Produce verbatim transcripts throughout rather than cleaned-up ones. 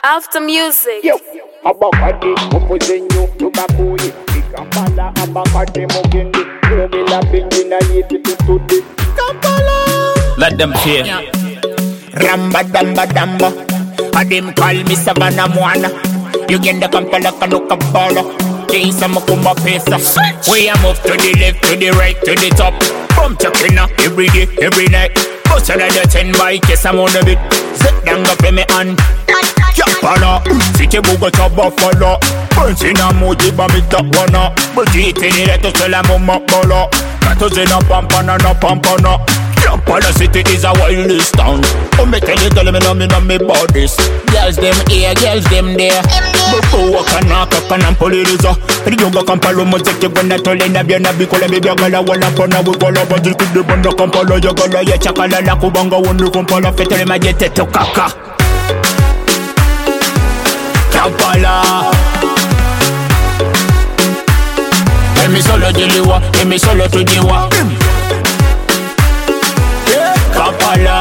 After music. Yo, abakadi mukuzenyo tubakuye Kampala abakadi mugindi Mugila bingina yiti tutudi Kampala. Let them hear. Ramba damba damba. Adim call me Savannah Moana. You get the Kampala kanuka bala. Jason Makuma pesa. We are move to the left, to the right, to the top. Bump chakina every day, every night. Bust another ten bike, yes I'm on a bit. Sit down up in me hand. Kampala, city buga cha buffalo. Burns in a moji ba mi top one up. But it in it to sell a mumma bala. Katos in a pampana na pampana. Kampala city is a wildest town. Oh me tell you, tell me no me no me about this. Girls them here, girls them there. Before walk and knock up and pull it is a. The yoga Kampala must take when I told you na be na be call me be a gala wala pona we call up just the banda Kampala ya gala ya chakala la kubanga wonu Kampala fetele ma jete to kaka. Kampala. Emi solo jiliwa, emi solo tujiwa. Kampala.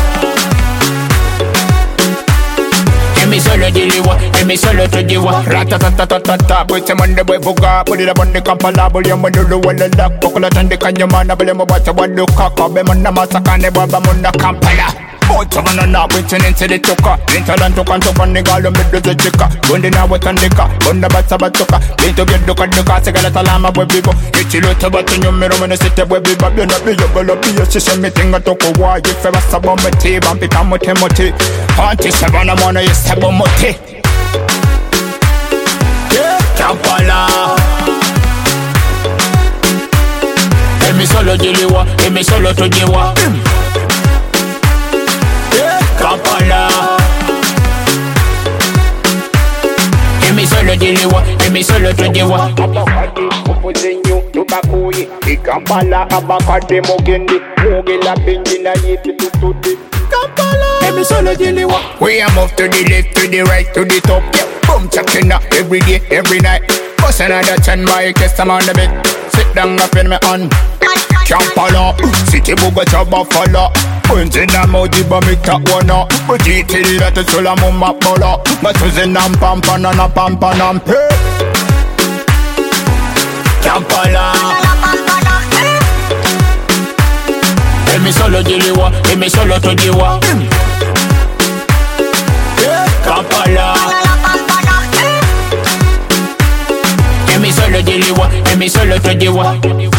Emi solo jiliwa, emi solo tujiwa. Ratatatatata, put him on the way buga. Put it up on the Kampala, but you want to do all the luck. Coconut and the kanyamana, but you want to watch the kaka. Bemana masakane baba muna Kampala. Out of an up, waiting into the tuka. Interland to come to one nigga, and mid the chica. Bundy now with a nicka, Bunda Batabatuka. Need to get look at the car, take a lama with people. It's a lot about in your mirror when I sit there with me, but you're not be your girl, be your sister, meeting a talk of why. If I was a bomb, tea, and become a Timothy. Auntie Savannah, one of your seven motti. Kampala. Emi solo jiliwa, emi solo tujiwa. Kampala. Emi solo jiliwa, emi solo tujiwa. Abakadi mukuzenyo tubakuye Kampala abakadi mugindi Mugila bingina yiti tutudi Kampala. Emi solo jiliwa. We are move to the left, to the right, to the top. Yeah, boom chakina every day, every night. Bust another ten bike, yes I'm on the bit. Sit down up in my hand. Kampala, city buga cha buffalo. Burns in a moji ba mi top one up. But it is that it's all a mumma bola. But it's in a pampana na pampana. Kampala. Emi solo jiliwa, emi solo tujiwa. Kampala. Emi solo jiliwa, emi solo tujiwa.